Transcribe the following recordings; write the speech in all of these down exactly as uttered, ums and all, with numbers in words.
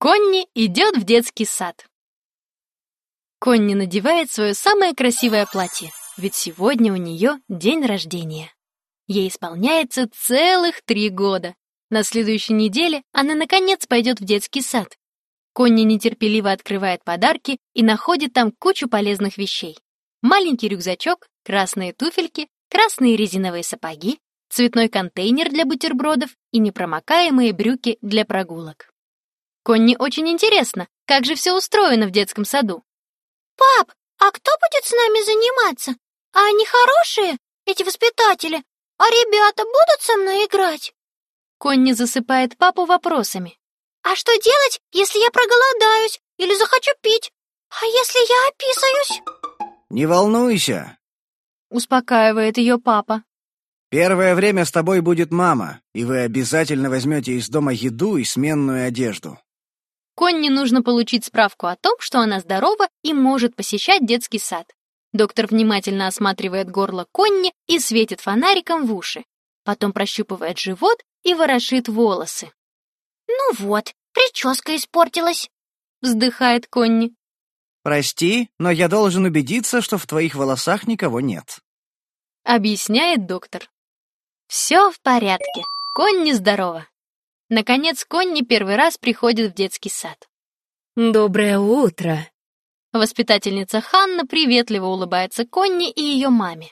Конни идет в детский сад. Конни надевает свое самое красивое платье, ведь сегодня у нее день рождения. Ей исполняется целых три года. На следующей неделе она наконец пойдет в детский сад. Конни нетерпеливо открывает подарки и находит там кучу полезных вещей. Маленький рюкзачок, красные туфельки, красные резиновые сапоги, цветной контейнер для бутербродов и непромокаемые брюки для прогулок. Конни очень интересно, как же все устроено в детском саду. «Пап, а кто будет с нами заниматься? А они хорошие, эти воспитатели? А ребята будут со мной играть?» Конни засыпает папу вопросами. «А что делать, если я проголодаюсь или захочу пить? А если я описаюсь?» «Не волнуйся», — успокаивает ее папа. «Первое время с тобой будет мама, и вы обязательно возьмете из дома еду и сменную одежду». Конни нужно получить справку о том, что она здорова и может посещать детский сад. Доктор внимательно осматривает горло Конни и светит фонариком в уши. Потом прощупывает живот и ворошит волосы. «Ну вот, прическа испортилась», — вздыхает Конни. «Прости, но я должен убедиться, что в твоих волосах никого нет», — объясняет доктор. Все в порядке, Конни здорова. Наконец, Конни первый раз приходит в детский сад. «Доброе утро!» Воспитательница Ханна приветливо улыбается Конни и ее маме.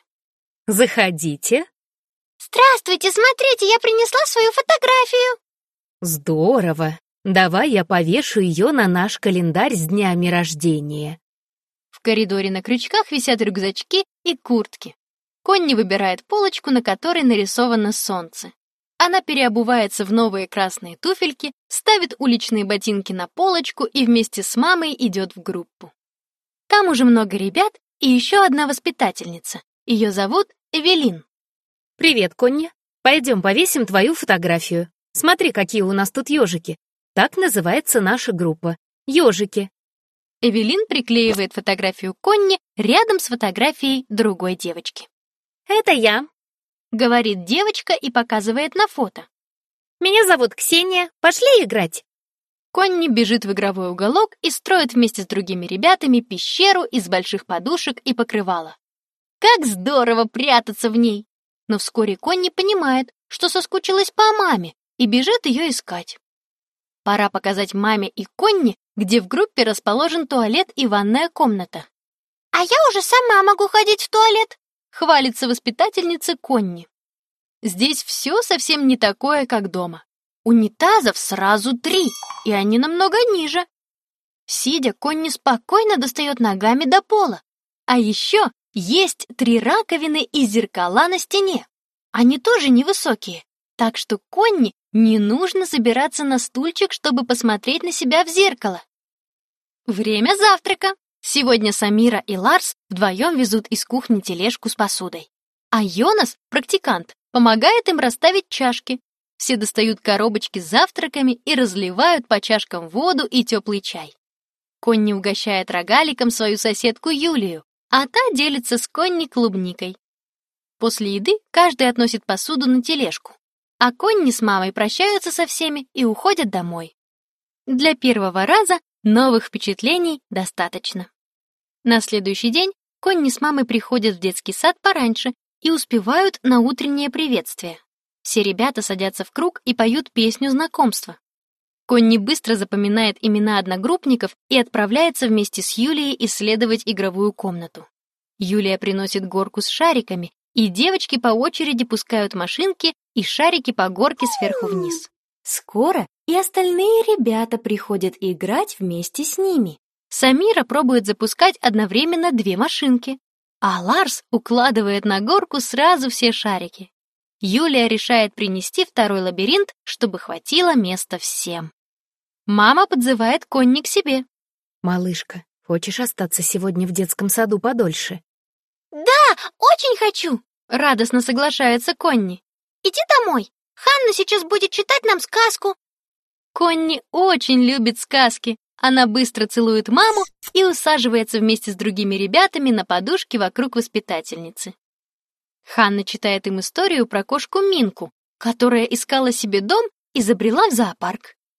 «Заходите!» «Здравствуйте, смотрите, я принесла свою фотографию!» «Здорово! Давай я повешу ее на наш календарь с днями рождения!» В коридоре на крючках висят рюкзачки и куртки. Конни выбирает полочку, на которой нарисовано солнце. Она переобувается в новые красные туфельки, ставит уличные ботинки на полочку и вместе с мамой идет в группу. Там уже много ребят и еще одна воспитательница. Ее зовут Эвелин. «Привет, Конни. Пойдем повесим твою фотографию. Смотри, какие у нас тут ежики. Так называется наша группа. Ежики». Эвелин приклеивает фотографию Конни рядом с фотографией другой девочки. «Это я», — говорит девочка и показывает на фото. «Меня зовут Ксения. Пошли играть». Конни бежит в игровой уголок и строит вместе с другими ребятами пещеру из больших подушек и покрывала. Как здорово прятаться в ней! Но вскоре Конни понимает, что соскучилась по маме и бежит ее искать. Пора показать маме и Конни, где в группе расположен туалет и ванная комната. «А я уже сама могу ходить в туалет», — хвалится воспитательница Конни. Здесь все совсем не такое, как дома. Унитазов сразу три, и они намного ниже. Сидя, Конни спокойно достает ногами до пола. А еще есть три раковины и зеркала на стене. Они тоже невысокие, так что Конни не нужно забираться на стульчик, чтобы посмотреть на себя в зеркало. Время завтрака. Сегодня Самира и Ларс вдвоем везут из кухни тележку с посудой. А Йонас, практикант, помогает им расставить чашки. Все достают коробочки с завтраками и разливают по чашкам воду и теплый чай. Конни угощает рогаликом свою соседку Юлию, а та делится с Конни клубникой. После еды каждый относит посуду на тележку, а Конни с мамой прощаются со всеми и уходят домой. Для первого раза новых впечатлений достаточно. На следующий день Конни с мамой приходят в детский сад пораньше и успевают на утреннее приветствие. Все ребята садятся в круг и поют песню знакомства. Конни быстро запоминает имена одногруппников и отправляется вместе с Юлией исследовать игровую комнату. Юлия приносит горку с шариками, и девочки по очереди пускают машинки и шарики по горке сверху вниз. Скоро и остальные ребята приходят играть вместе с ними. Самира пробует запускать одновременно две машинки, а Ларс укладывает на горку сразу все шарики. Юлия решает принести второй лабиринт, чтобы хватило места всем. Мама подзывает Конни к себе. «Малышка, хочешь остаться сегодня в детском саду подольше?» «Да, очень хочу!» — радостно соглашается Конни. «Иди домой, Ханна сейчас будет читать нам сказку». Конни очень любит сказки. Она быстро целует маму и усаживается вместе с другими ребятами на подушке вокруг воспитательницы. Ханна читает им историю про кошку Минку, которая искала себе дом и забрела в зоопарк.